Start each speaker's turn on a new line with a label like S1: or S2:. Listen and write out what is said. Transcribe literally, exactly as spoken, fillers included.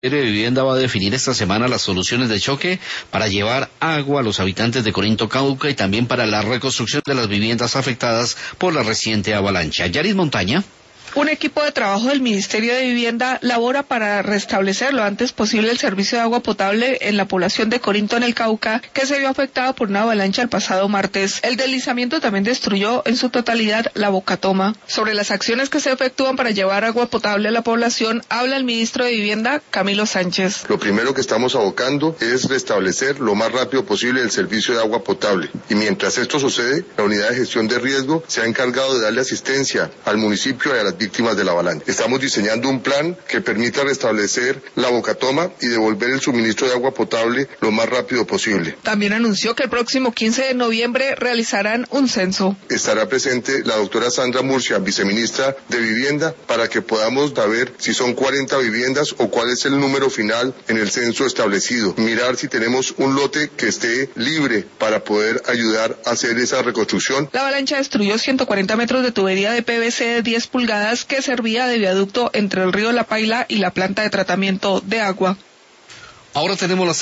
S1: El Ministerio de Vivienda va a definir esta semana las soluciones de choque para llevar agua a los habitantes de Corinto, Cauca y también para la reconstrucción de las viviendas afectadas por la reciente avalancha. Yaris Montaña.
S2: Un equipo de trabajo del Ministerio de Vivienda labora para restablecer lo antes posible el servicio de agua potable en la población de Corinto, en el Cauca, que se vio afectada por una avalancha el pasado martes. El deslizamiento también destruyó en su totalidad la Bocatoma. Sobre las acciones que se efectúan para llevar agua potable a la población, habla el ministro de Vivienda, Camilo Sánchez.
S3: Lo primero que estamos abocando es restablecer lo más rápido posible el servicio de agua potable. Y mientras esto sucede, la unidad de gestión de riesgo se ha encargado de darle asistencia al municipio y a las víctimas de la avalancha. Estamos diseñando un plan que permita restablecer la Bocatoma y devolver el suministro de agua potable lo más rápido posible.
S2: También anunció que el próximo quince de noviembre realizarán un censo.
S3: Estará presente la doctora Sandra Murcia, viceministra de Vivienda, para que podamos saber si son cuarenta viviendas o cuál es el número final en el censo establecido. Mirar si tenemos un lote que esté libre para poder ayudar a hacer esa reconstrucción.
S2: La avalancha destruyó ciento cuarenta metros de tubería de P V C de diez pulgadas que servía de viaducto entre el río La Paila y la planta de tratamiento de agua.
S1: Ahora tenemos las